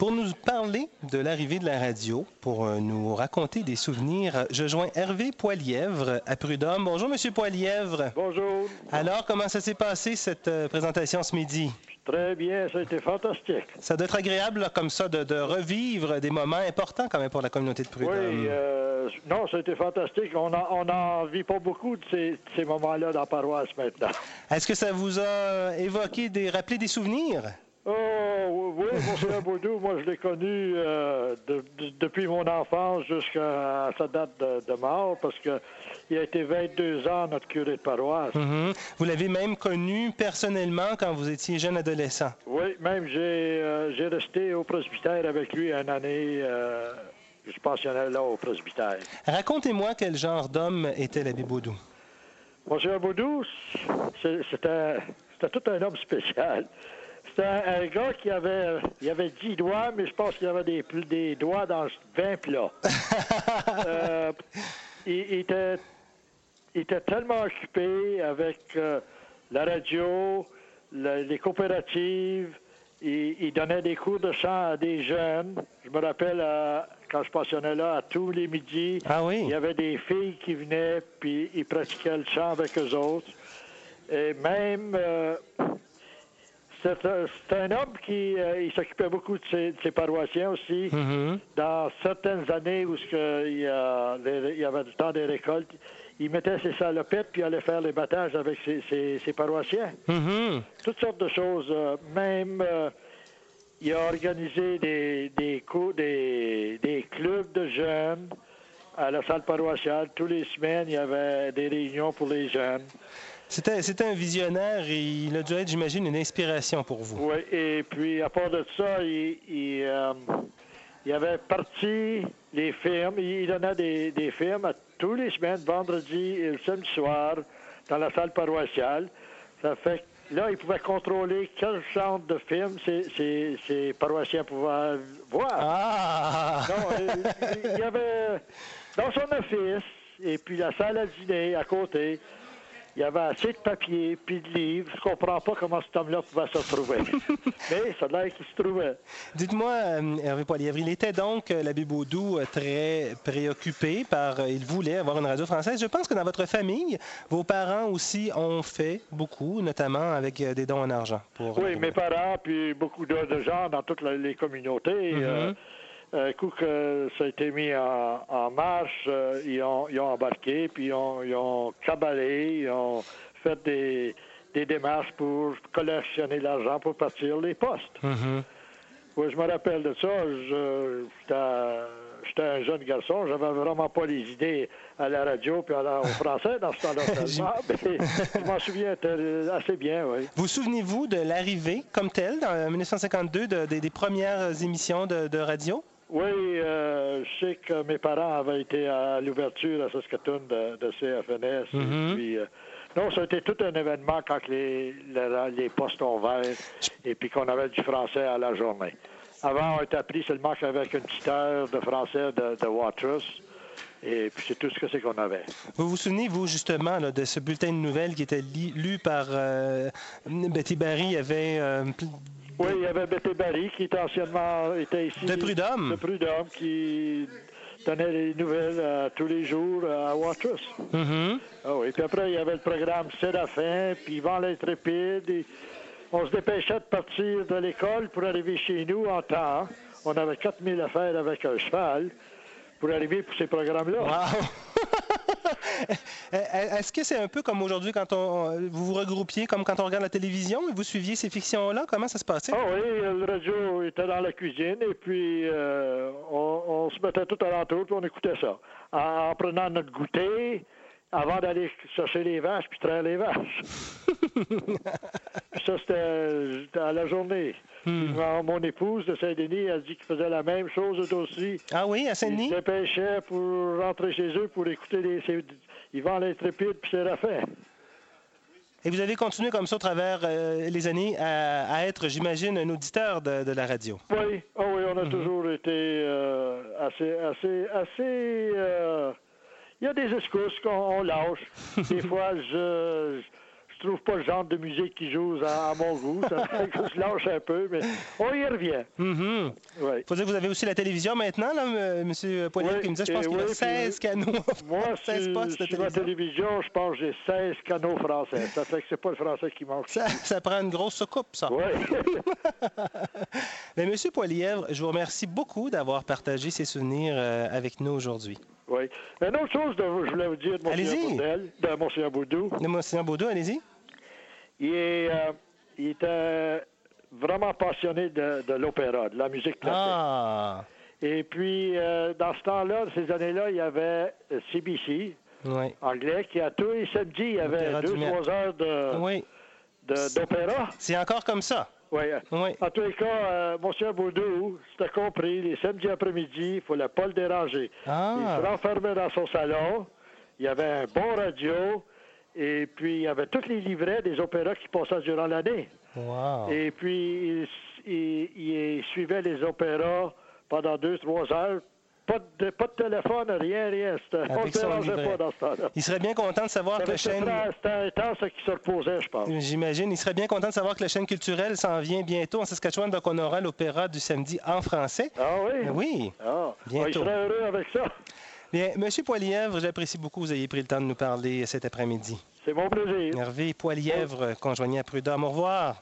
Pour nous parler de l'arrivée de la radio, pour nous raconter des souvenirs, je joins Hervé Poilièvre à Prud'homme. Bonjour, Monsieur Poilièvre. Bonjour. Alors, comment ça s'est passé, cette présentation ce midi? Très bien, ça a été fantastique. Ça doit être agréable, là, comme ça, de revivre des moments importants quand même pour la communauté de Prud'homme. Oui, non, ça a été fantastique. On n'en vit pas beaucoup de ces moments-là dans la paroisse maintenant. Est-ce que ça vous a rappelé des souvenirs? Oh, oui, Monseigneur Baudou, moi, je l'ai connu depuis mon enfance jusqu'à sa date de mort, parce qu'il a été 22 ans notre curé de paroisse. Mm-hmm. Vous l'avez même connu personnellement quand vous étiez jeune adolescent? Oui, même j'ai resté au presbytère avec lui une année. Je pensionnais là au presbytère. Racontez-moi quel genre d'homme était l'abbé Baudou. Monseigneur Baudou, c'était tout un homme spécial. C'était un gars qui avait 10 doigts, mais je pense qu'il avait des doigts dans 20 plats. Il était tellement occupé avec la radio, les coopératives. Il donnait des cours de chant à des jeunes. Je me rappelle, quand je passionnais là, à tous les midis, il y avait des filles qui venaient, puis il pratiquait le chant avec eux autres. Et même... C'est un homme qui il s'occupait beaucoup de ses paroissiens aussi. Mm-hmm. Dans certaines années où il y avait du temps des récoltes, il mettait ses salopettes puis allait faire les battages avec ses paroissiens. Mm-hmm. Toutes sortes de choses. Même, il a organisé des clubs de jeunes à la salle paroissiale. Tous les semaines, il y avait des réunions pour les jeunes. C'était un visionnaire et il a dû être, j'imagine, une inspiration pour vous. Oui, et puis à part de ça, il avait parti les films. Il donnait des films à tous les semaines, vendredi et le samedi soir, dans la salle paroissiale. Ça fait que là, il pouvait contrôler quel genre de film ses paroissiens pouvaient voir. Ah! Il y avait dans son office, et puis la salle à dîner à côté. Il y avait assez de papier puis de livres. Je ne comprends pas comment cet homme-là pouvait se trouver. Mais ça a l'air qu'il se trouvait. Dites-moi, Hervé Poilièvre, il était donc, l'abbé Baudou, très préoccupé il voulait avoir une radio française. Je pense que dans votre famille, vos parents aussi ont fait beaucoup, notamment avec des dons en argent. Oui, mes parents, puis beaucoup de gens dans toutes les communautés. Mm-hmm. Un coup que ça a été mis en marche, ils ont embarqué, puis ils ont cabalé, ils ont fait des démarches pour collectionner l'argent pour partir les postes. Mm-hmm. Oui, je me rappelle de ça. J'étais un jeune garçon, j'avais vraiment pas les idées à la radio puis au français dans ce temps-là tellement, mais je m'en souviens assez bien, oui. Vous souvenez-vous de l'arrivée comme telle, en 1952, des premières émissions de radio? Oui, je sais que mes parents avaient été à l'ouverture à Saskatoon de CFNS. Mm-hmm. Et puis, non, ça a été tout un événement quand les postes ont ouvert et puis qu'on avait du français à la journée. Avant, on était appris seulement qu'avec une petite heure de français de Watrous. Et puis, c'est tout ce que c'est qu'on avait. Vous vous souvenez, vous, justement, là, de ce bulletin de nouvelles qui était lu par Betty Barry? Oui, il y avait Betty Barry qui était ici. De Prud'homme. De Prud'homme, qui donnait les nouvelles tous les jours à Watrous. Mm-hmm. Ah oui, puis après, il y avait le programme Séraphin, puis Yvan l'Intrépide. On se dépêchait de partir de l'école pour arriver chez nous en temps. On avait 4000 affaires avec un cheval pour arriver pour ces programmes-là. Wow! Est-ce que c'est un peu comme aujourd'hui quand vous vous regroupiez, comme quand on regarde la télévision et vous suiviez ces fictions-là? Comment ça se passait? Ah oui, le radio était dans la cuisine et puis on se mettait tout alentour puis on écoutait ça. En prenant notre goûter avant d'aller chercher les vaches puis traire les vaches. Puis ça, c'était à la journée. Mon épouse de Saint-Denis a dit qu'il faisait la même chose aussi. Ah oui, à Saint-Denis? Ils se dépêchaient pour rentrer chez eux pour écouter Yvan l'Intrépide puis Séraphin. Et vous avez continué comme ça au travers les années à être, j'imagine, un auditeur de la radio. Oui, on a toujours été assez... Il y a des excuses qu'on lâche. Des fois, je trouve pas le genre de musique qui joue à mon goût. Ça fait que je lâche un peu, mais on y revient. Mm-hmm. Ouais. Faut dire que vous avez aussi la télévision maintenant, là, M. Poilievre, qui me disait, je pense qu'il y a 16 canaux. Moi, 16 postes de sur la télévision, je pense que j'ai 16 canaux français. Ça fait que c'est pas le français qui manque. Ça prend une grosse soucoupe, ça. Oui. Mais M. Poilievre, je vous remercie beaucoup d'avoir partagé ces souvenirs avec nous aujourd'hui. Oui. Une autre chose que je voulais vous dire de Monseigneur Baudou. De Monseigneur Baudou, allez-y. Il était vraiment passionné de l'opéra, de la musique classique. Ah! Et puis, dans ce temps-là, ces années-là, il y avait CBC, anglais, qui à tous les samedis, il y avait 2-3 heures d'opéra. C'est encore comme ça? Oui. En tous les cas, Monsieur Baudou, c'était compris, les samedis après-midi, il ne fallait pas le déranger. Ah. Il se renfermait dans son salon, il y avait un bon radio, et puis il y avait tous les livrets des opéras qui passaient durant l'année. Wow. Et puis, il suivait les opéras pendant 2-3 heures. Pas de téléphone, rien. On ne se dérangeait pas dans ce temps-là. Il serait bien content de savoir que la chaîne... C'était un temps qui se reposait, je pense. J'imagine. Il serait bien content de savoir que la chaîne culturelle s'en vient bientôt en Saskatchewan, donc on aura l'opéra du samedi en français. Ah oui? Oui. Ah. Bientôt. Il serait heureux avec ça. Bien, M. Poilievre, j'apprécie beaucoup que vous ayez pris le temps de nous parler cet après-midi. C'est mon plaisir. Hervé Poilievre, conjoint à Prud'homme. Au revoir.